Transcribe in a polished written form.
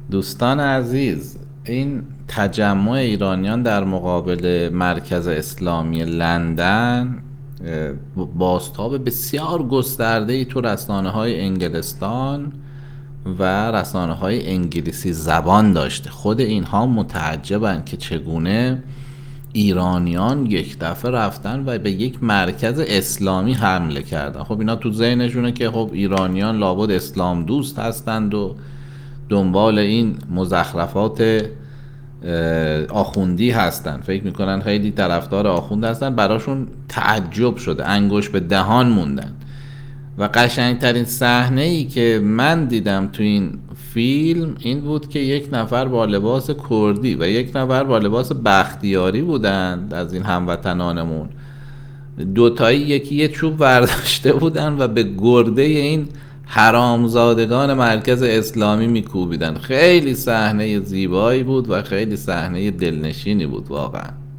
دوستان عزیز، این تجمع ایرانیان در مقابل مرکز اسلامی لندن بازتاب بسیار گسترده ای تو رسانه های انگلستان و رسانه های انگلیسی زبان داشته. خود اینها متعجبن که چگونه ایرانیان یک دفعه رفتن و به یک مرکز اسلامی حمله کردن. خب اینا تو ذهنشونه که خب ایرانیان لابد اسلام دوست هستند و دنبال این مزخرفات آخوندی هستن، فکر میکنن خیلی طرفدار آخوند هستن. براشون تعجب شده، انگوش به دهان موندن. و قشنگترین صحنه ای که من دیدم تو این فیلم این بود که یک نفر با لباس کردی و یک نفر با لباس بختیاری بودند از این هموطنانمون. دوتایی یکی یه چوب برداشته بودن و به گرده این حرامزادگان مرکز اسلامی میکوبیدن. خیلی صحنه زیبایی بود و خیلی صحنه دلنشینی بود واقعا.